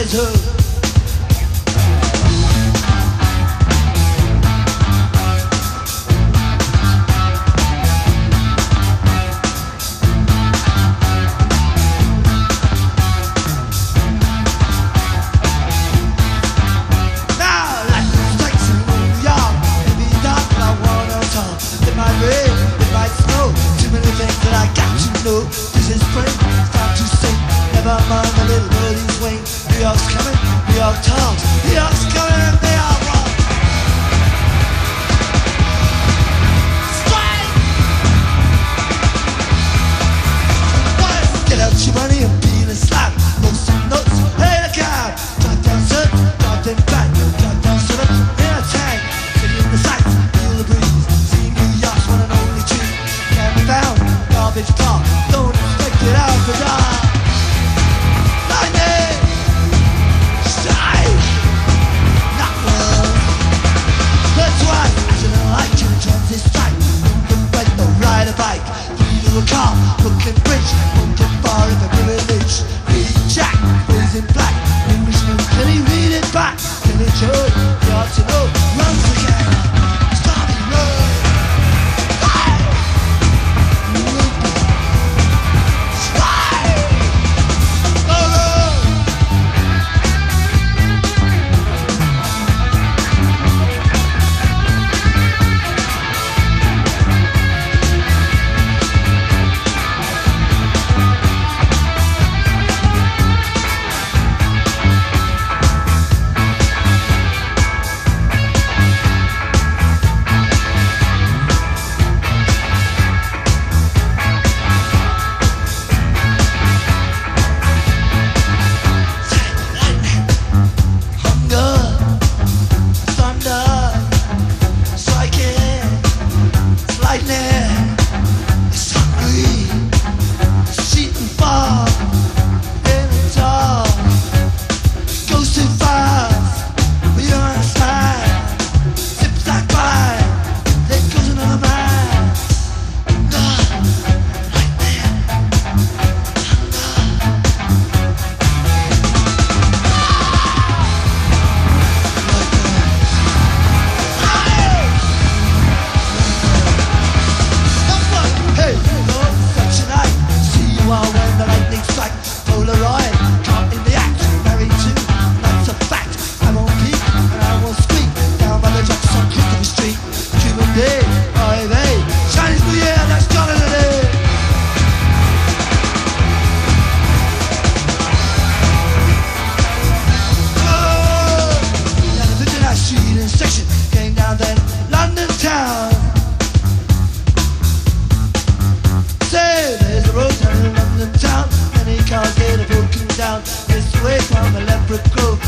too. No, this is spring, it's time to sing. Never mind the little birdie's wing. New York's coming, New York talks. New York's coming and they are one. Strike! Get out your money and be in a slap. Blow some notes, hey the cab. Drive down sun, drive them back. Drive down sun, in a tank. Sitting in the sights, feel the breeze. See New York's one and only tree. Can't be found, garbage park. Don't expect it out for dark. Lightning strike, not one. That's why I shouldn't like you. Transit strike, moving right, don't ride a bike. Through a car, Brooklyn Bridge, Brooklyn Bar in the village. Read Jack, raising black. Englishman, can he read it back? Can he joy? You ought to know. Runs again, starting road. This way from the Leopard Grove.